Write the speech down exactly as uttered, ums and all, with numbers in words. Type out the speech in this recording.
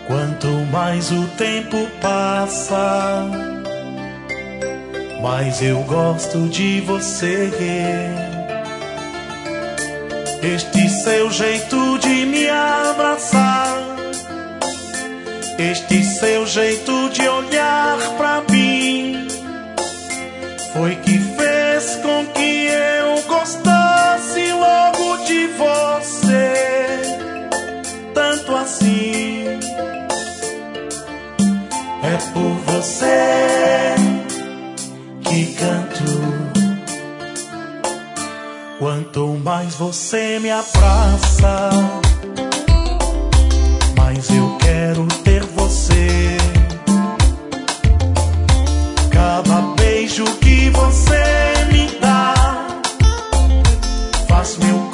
Quanto mais o tempo passa, mais eu gosto de você. Este seu jeito de me abraçar, este seu jeito de olhar pra mim, foi que fez com que eu gostasse logo de você. Tanto assim, é por você que canto. Quanto mais você me abraça, mais eu quero ter você. Cada beijo que você me dá faz meu